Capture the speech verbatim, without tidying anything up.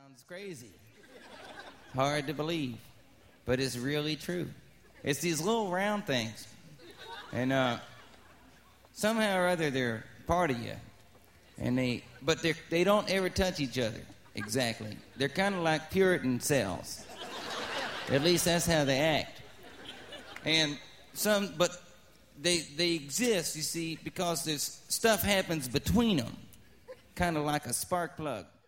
Sounds crazy. Hard to believe, but it's really true. It's these little round things, and uh, somehow or other they're part of you, and they but they they don't ever touch each other exactly. They're kind of like Puritan cells. At least that's how they act. And some, but they they exist, you see, because there's stuff happens between them, kind of like a spark plug.